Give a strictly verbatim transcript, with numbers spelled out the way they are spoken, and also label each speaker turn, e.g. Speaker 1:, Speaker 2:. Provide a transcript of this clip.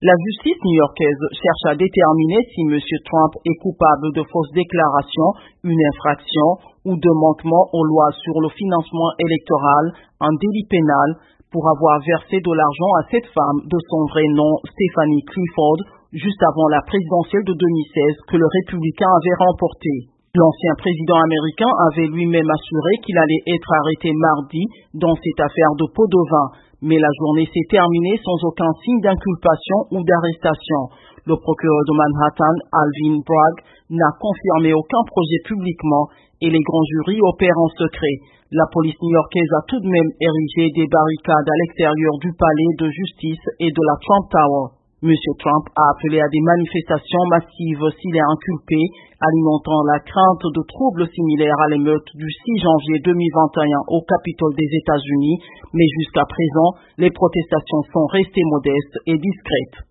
Speaker 1: La justice new-yorkaise cherche à déterminer si M. Trump est coupable de fausses déclarations, une infraction ou de manquement aux lois sur le financement électoral, un délit pénal, pour avoir versé de l'argent à cette femme de son vrai nom, Stephanie Clifford, juste avant la présidentielle de deux mille seize que le républicain avait remportée. L'ancien président américain avait lui-même assuré qu'il allait être arrêté mardi dans cette affaire de pot de vin, mais la journée s'est terminée sans aucun signe d'inculpation ou d'arrestation. Le procureur de Manhattan, Alvin Bragg, n'a confirmé aucun projet publiquement et les grands jurys opèrent en secret. La police new-yorkaise a tout de même érigé des barricades à l'extérieur du palais de justice et de la Trump Tower. M. Trump a appelé à des manifestations massives s'il est inculpé, alimentant la crainte de troubles similaires à l'émeute du six janvier deux mille vingt et un au Capitole des États-Unis, mais jusqu'à présent, les protestations sont restées modestes et discrètes.